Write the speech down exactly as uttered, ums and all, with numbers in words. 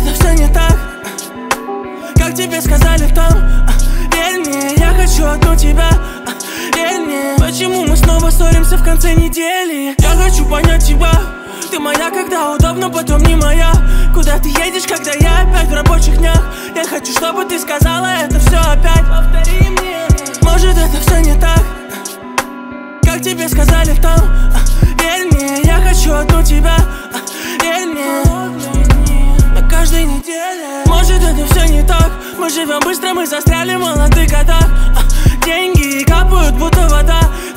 это все не так, как тебе сказали там. Верь мне, я хочу одну тебя. Верь мне, почему мы снова ссоримся в конце недели? Я хочу понять тебя. Ты моя, когда удобно, потом не моя. Куда ты едешь, когда я опять в рабочих днях? Я хочу, чтобы ты сказала это все опять. Повтори мне. Может, это все не так, как тебе сказали там. Верь мне, я хочу одну тебя. Верь мне, на каждой неделе. Может, это все не так. Мы живем быстро, мы застряли в молодых годах. Деньги капают, будто вода.